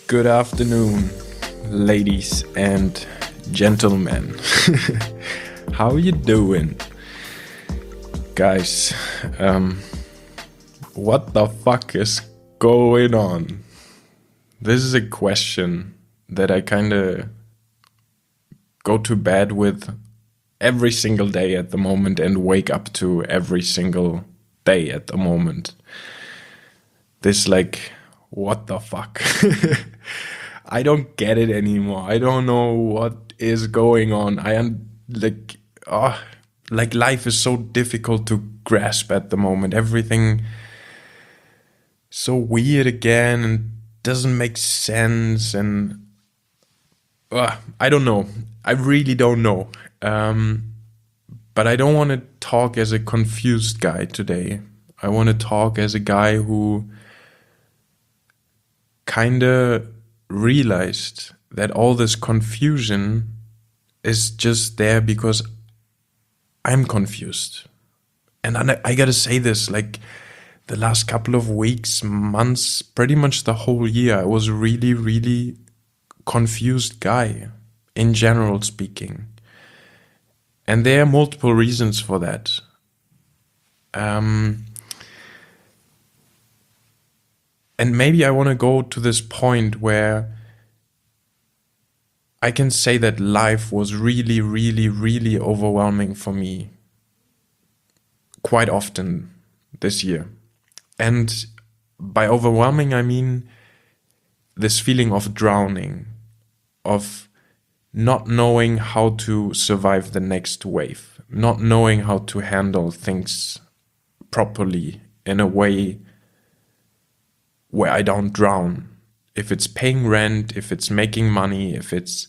Good afternoon, ladies and gentlemen. How you doing? Guys, what the fuck is going on? This is a question that I kinda go to bed with every single day at the moment and wake up to every single day at the moment. This what the fuck? I don't get it anymore. I don't know what is going on. Life is so difficult to grasp at the moment. Everything so weird again and doesn't make sense. And I don't know. I really don't know. But I don't want to talk as a confused guy today. I want to talk as a guy who kinda realized that all this confusion is just there because I'm confused. And I gotta say this, the last couple of weeks, months, pretty much the whole year, I was really, really confused guy, in general speaking. And there are multiple reasons for that. And maybe I want to go to this point where I can say that life was really, really, really overwhelming for me quite often this year. And by overwhelming, I mean this feeling of drowning, of not knowing how to survive the next wave, not knowing how to handle things properly in a way where I don't drown. If it's paying rent, if it's making money, if it's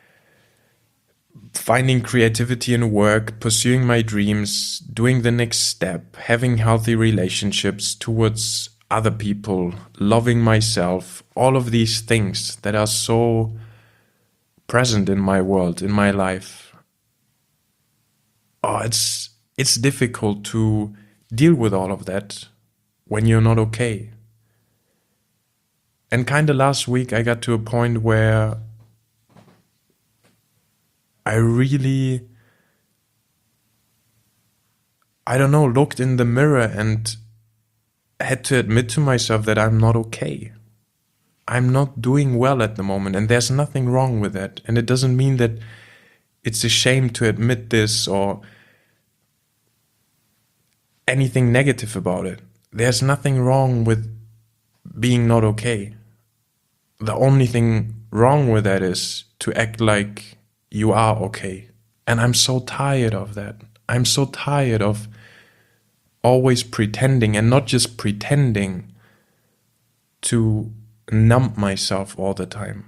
finding creativity in work, pursuing my dreams, doing the next step, having healthy relationships towards other people, loving myself, all of these things that are so present in my world, in my life. It's difficult to deal with all of that when you're not okay. And kinda last week I got to a point where I really, looked in the mirror and had to admit to myself that I'm not okay. I'm not doing well at the moment, and there's nothing wrong with that. And it doesn't mean that it's a shame to admit this or anything negative about it. There's nothing wrong with being not okay. The only thing wrong with that is to act like you are okay. And I'm so tired of that. I'm so tired of always pretending, and not just pretending to numb myself all the time.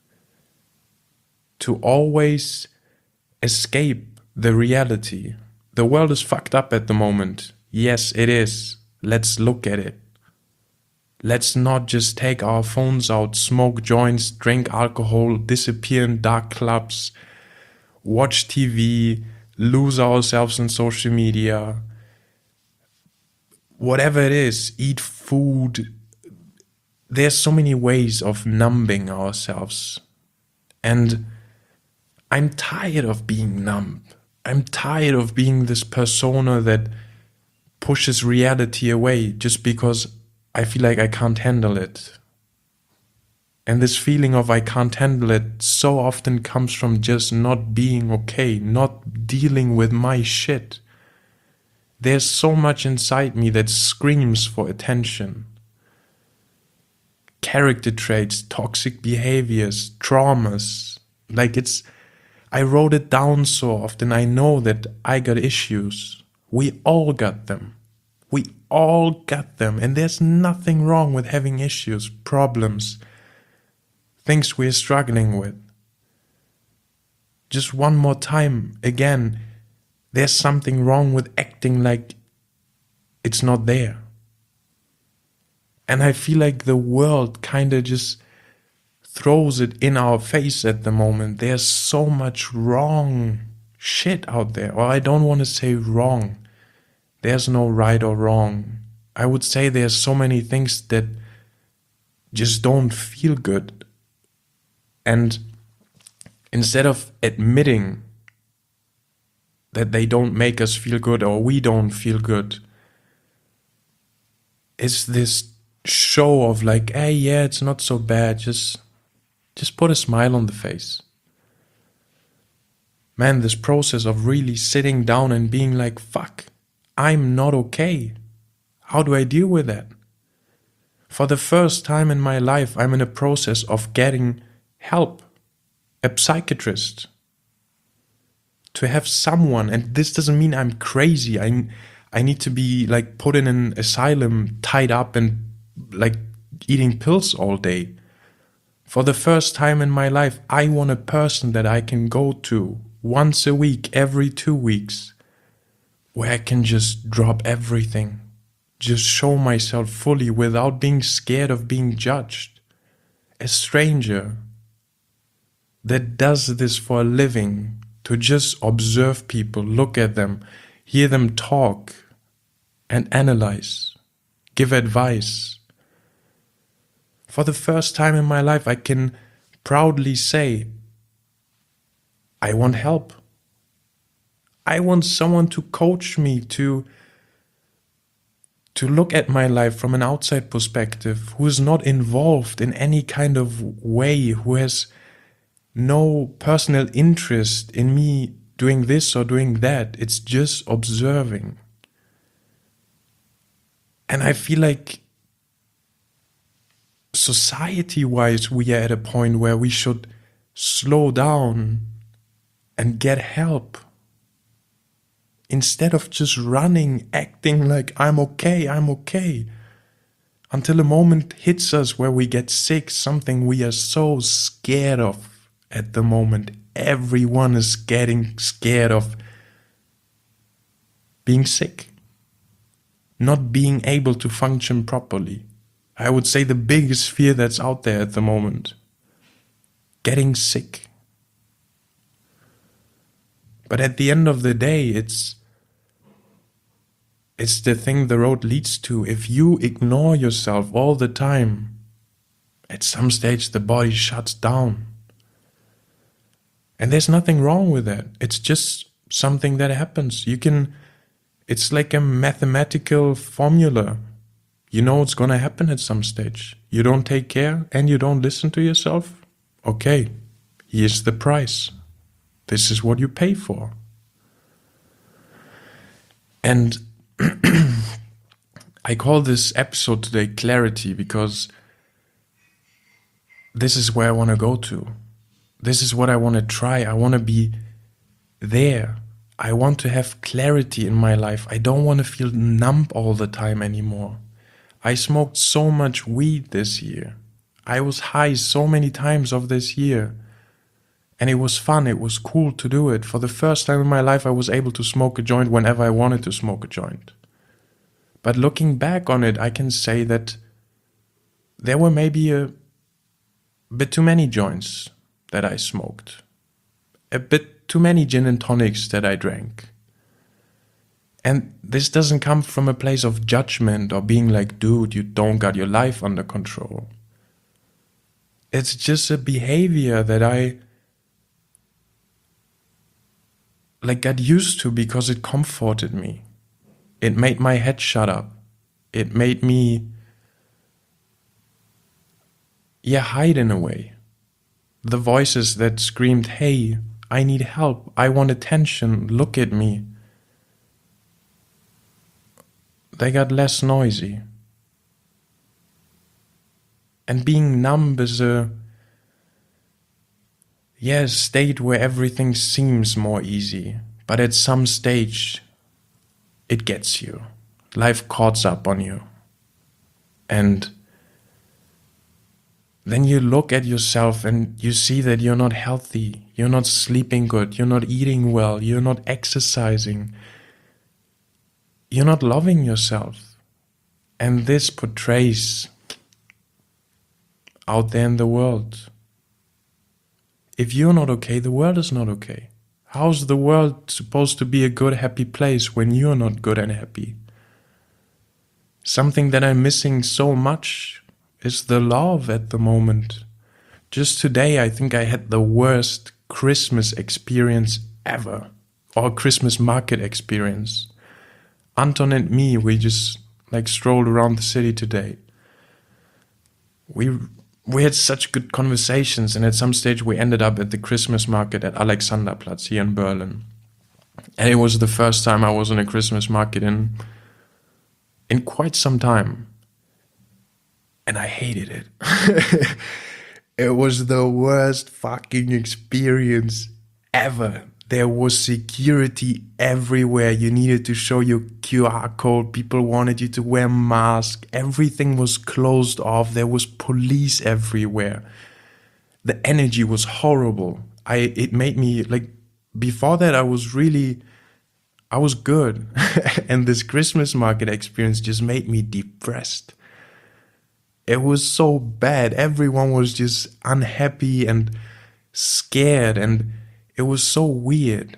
To always escape the reality. The world is fucked up at the moment. Yes, it is. Let's look at it. Let's not just take our phones out, smoke joints, drink alcohol, disappear in dark clubs, watch TV, lose ourselves in social media, whatever it is, eat food. There's so many ways of numbing ourselves. And I'm tired of being numb. I'm tired of being this persona that pushes reality away just because I feel like I can't handle it. And this feeling of I can't handle it so often comes from just not being okay, not dealing with my shit. There's so much inside me that screams for attention. Character traits, toxic behaviors, traumas. I wrote it down so often. I know that I got issues. We all got them. We all got them, and there's nothing wrong with having issues, problems, things we're struggling with. Just one more time, again, there's something wrong with acting like it's not there. And I feel like the world kinda just throws it in our face at the moment. There's so much wrong shit out there, or I don't want to say wrong. There's no right or wrong. I would say there's so many things that just don't feel good And instead of admitting that they don't make us feel good or we don't feel good, it's this show of like, hey, yeah, it's not so bad. Just put a smile on the face. Man, this process of really sitting down and being like, fuck, I'm not okay. How do I deal with that? For the first time in my life, I'm in a process of getting help, a psychiatrist, to have someone, and this doesn't mean I'm crazy. I need to be like put in an asylum, tied up and like eating pills all day. For the first time in my life, I want a person that I can go to once a week, every 2 weeks, where I can just drop everything, just show myself fully without being scared of being judged. A stranger that does this for a living, to just observe people, look at them, hear them talk, and analyze, give advice. For the first time in my life, I can proudly say, I want help. I want someone to coach me, to look at my life from an outside perspective, who is not involved in any kind of way, who has no personal interest in me doing this or doing that. It's just observing. And I feel like society-wise, we are at a point where we should slow down and get help. Instead of just running, acting like I'm okay, until a moment hits us where we get sick, something we are so scared of at the moment. Everyone is getting scared of being sick, not being able to function properly. I would say the biggest fear that's out there at the moment. Getting sick. But at the end of the day, it's the thing the road leads to. If you ignore yourself all the time, at some stage the body shuts down. And there's nothing wrong with that. It's just something that happens. It's like a mathematical formula. You know it's gonna happen at some stage. You don't take care and you don't listen to yourself. Okay, here's the price. This is what you pay for. And I call this episode today Clarity, because this is where I want to go to. This is what I want to try. I want to be there. I want to have clarity in my life. I don't want to feel numb all the time anymore. I smoked so much weed this year. I was high so many times of this year. And it was fun, it was cool to do it. For the first time in my life, I was able to smoke a joint whenever I wanted to smoke a joint. But looking back on it, I can say that there were maybe a bit too many joints that I smoked. A bit too many gin and tonics that I drank. And this doesn't come from a place of judgment or being like, dude, you don't got your life under control. It's just a behavior that I got used to because it comforted me. It made my head shut up. It made me, hide in a way. The voices that screamed, hey, I need help, I want attention, look at me. They got less noisy. And being numb is a state where everything seems more easy, but at some stage it gets you. Life caught up on you. And then you look at yourself and you see that you're not healthy, you're not sleeping good, you're not eating well, you're not exercising, you're not loving yourself. And this portrays out there in the world. If you're not okay, the world is not okay. How's the world supposed to be a good, happy place when you're not good and happy? Something that I'm missing so much is the love at the moment. Just today, I think I had the worst Christmas experience ever, or Christmas market experience. Anton and me, we just like strolled around the city today. We had such good conversations, and at some stage we ended up at the Christmas market at Alexanderplatz here in Berlin. And it was the first time I was in a Christmas market in quite some time. And I hated it. It was the worst fucking experience ever. There was security everywhere. You needed to show your QR code. People wanted you to wear masks. Everything was closed off. There was police everywhere. The energy was horrible. It made me like, before that I was good. And this Christmas market experience just made me depressed. It was so bad. Everyone was just unhappy and scared, and it was so weird.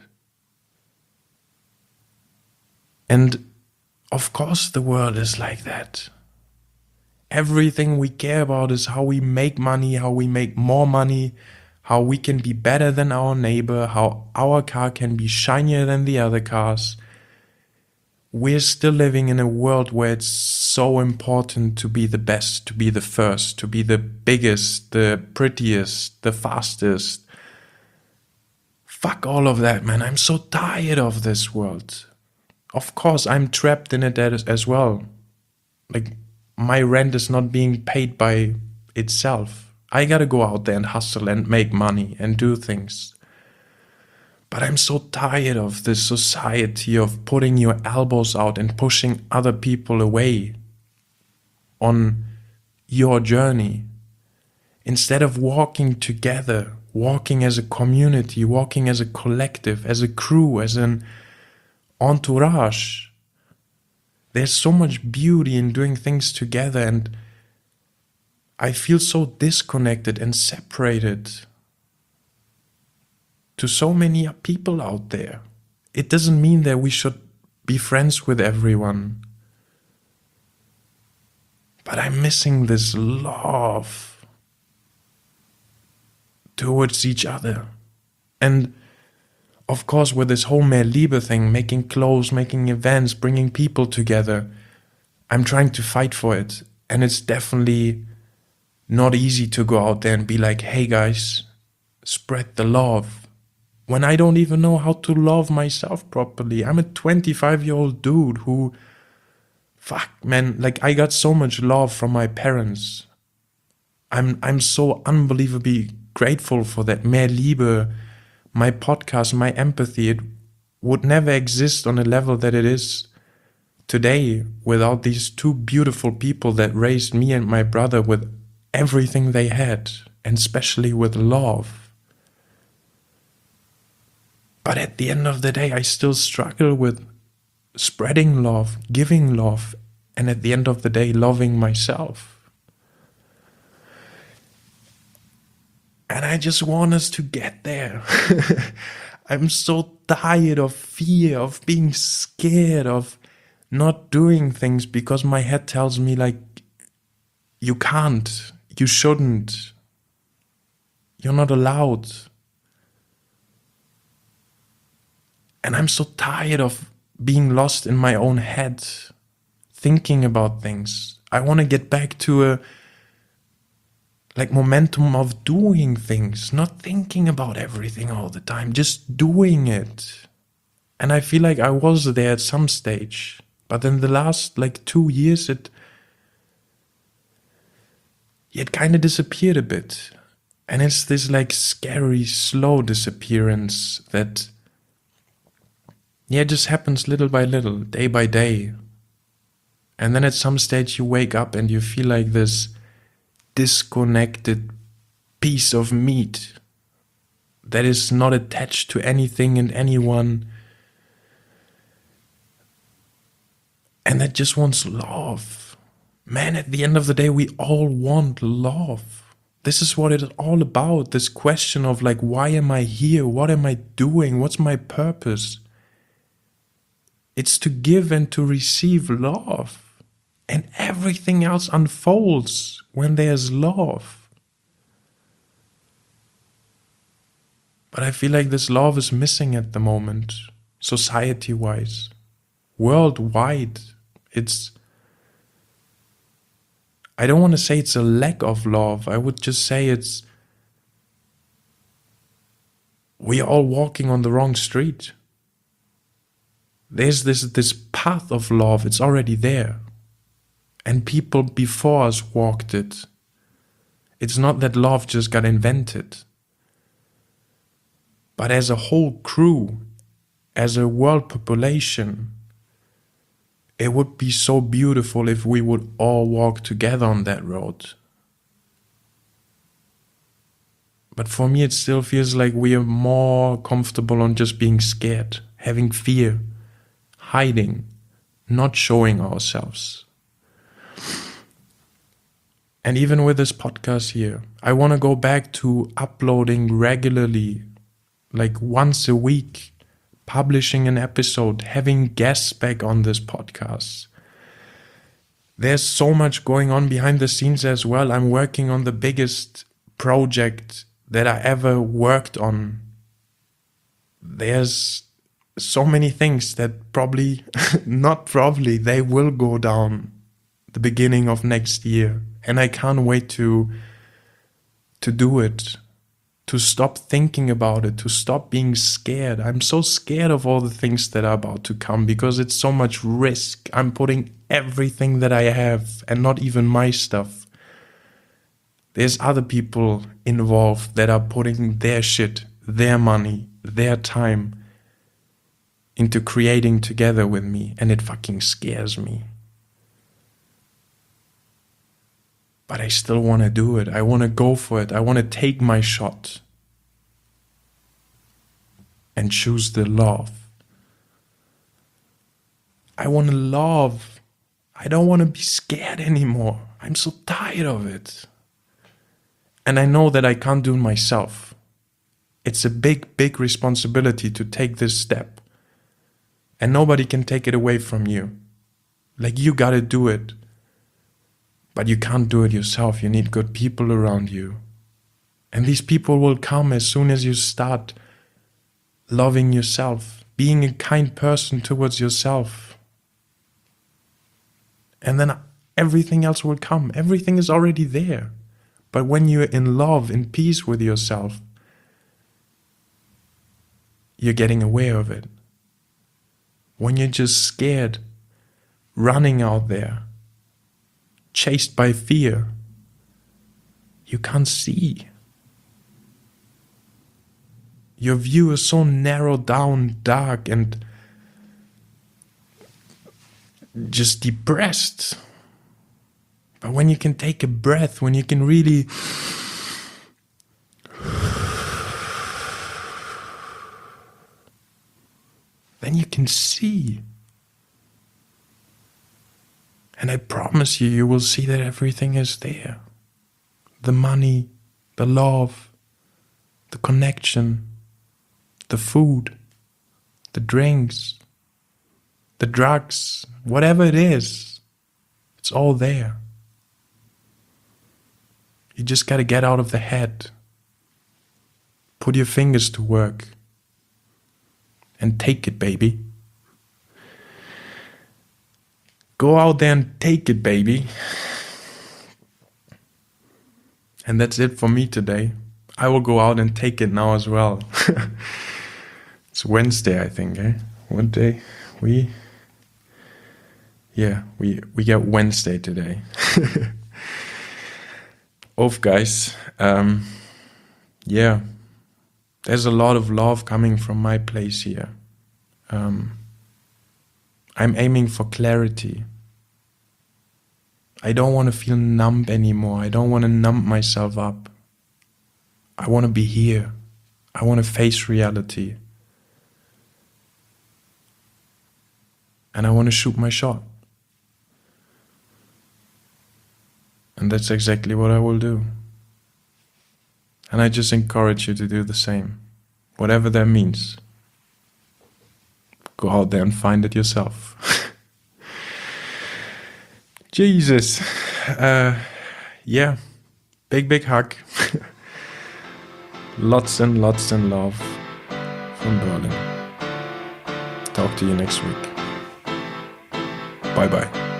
And of course the world is like that. Everything we care about is how we make money, how we make more money, how we can be better than our neighbor, how our car can be shinier than the other cars. We're still living in a world where it's so important to be the best, to be the first, to be the biggest, the prettiest, the fastest. Fuck all of that, man. I'm so tired of this world. Of course, I'm trapped in it as well. Like, my rent is not being paid by itself. I gotta go out there and hustle and make money and do things. But I'm so tired of this society of putting your elbows out and pushing other people away on your journey. Instead of walking together, walking as a community, walking as a collective, as a crew, as an entourage. There's so much beauty in doing things together, and I feel so disconnected and separated to so many people out there. It doesn't mean that we should be friends with everyone. But I'm missing this love towards each other. And of course, with this whole Mehr Liebe thing, making clothes, making events, bringing people together, I'm trying to fight for it. And it's definitely not easy to go out there and be like, hey guys, spread the love. When I don't even know how to love myself properly. I'm a 25-year-old dude who, fuck man, like I got so much love from my parents. I'm so unbelievably grateful for that. Mehr Liebe, my podcast, my empathy, it would never exist on a level that it is today without these two beautiful people that raised me and my brother with everything they had, and especially with love. But at the end of the day, I still struggle with spreading love, giving love, and at the end of the day, loving myself. And I just want us to get there. I'm so tired of fear, of being scared, of not doing things because my head tells me like, you can't, you shouldn't, you're not allowed. And I'm so tired of being lost in my own head, thinking about things. I want to get back to a momentum of doing things, not thinking about everything all the time, just doing it. And I feel like I was there at some stage, but in the last 2 years, it kind of disappeared a bit. And it's this scary, slow disappearance that it just happens little by little, day by day. And then at some stage you wake up and you feel like this disconnected piece of meat that is not attached to anything and anyone, and that just wants love. Man, at the end of the day, we all want love. This is what it's all about, this question of why am I here? What am I doing? What's my purpose? It's to give and to receive love. And everything else unfolds when there's love. But I feel like this love is missing at the moment, society-wise, worldwide. I don't want to say it's a lack of love. I would just say we are all walking on the wrong street. There's this path of love. It's already there. And people before us walked it. It's not that love just got invented. But as a whole crew, as a world population, it would be so beautiful if we would all walk together on that road. But for me, it still feels like we are more comfortable on just being scared, having fear, hiding, not showing ourselves. And even with this podcast here, I want to go back to uploading regularly, like once a week, publishing an episode, having guests back on this podcast. There's so much going on behind the scenes as well. I'm working on the biggest project that I ever worked on. There's so many things that they will go down the beginning of next year. And I can't wait to do it, to stop thinking about it, to stop being scared. I'm so scared of all the things that are about to come because it's so much risk. I'm putting everything that I have and not even my stuff. There's other people involved that are putting their shit, their money, their time into creating together with me, and it fucking scares me. But I still want to do it. I want to go for it. I want to take my shot and choose the love. I want to love. I don't want to be scared anymore. I'm so tired of it. And I know that I can't do it myself. It's a big, big responsibility to take this step. And nobody can take it away from you. Like, you gotta do it. But you can't do it yourself. You need good people around you. And these people will come as soon as you start loving yourself, being a kind person towards yourself. And then everything else will come. Everything is already there. But when you're in love, in peace with yourself, you're getting aware of it. When you're just scared, running out there, chased by fear, you can't see. Your view is so narrowed down, dark, and just depressed. But when you can take a breath, when you can really then you can see. And I promise you, you will see that everything is there. The money, the love, the connection, the food, the drinks, the drugs, whatever it is, it's all there. You just gotta get out of the head. Put your fingers to work. And take it, baby. Go out there and take it, baby. And that's it for me today. I will go out and take it now as well. It's Wednesday, I think, eh? What day? We get Wednesday today. Off, guys. There's a lot of love coming from my place here. I'm aiming for clarity. I don't want to feel numb anymore. I don't want to numb myself up. I want to be here. I want to face reality. And I want to shoot my shot. And that's exactly what I will do. And I just encourage you to do the same. Whatever that means. Go out there and find it yourself. Jesus. Big hug. lots and lots and love from Berlin. Talk to you next week. Bye bye.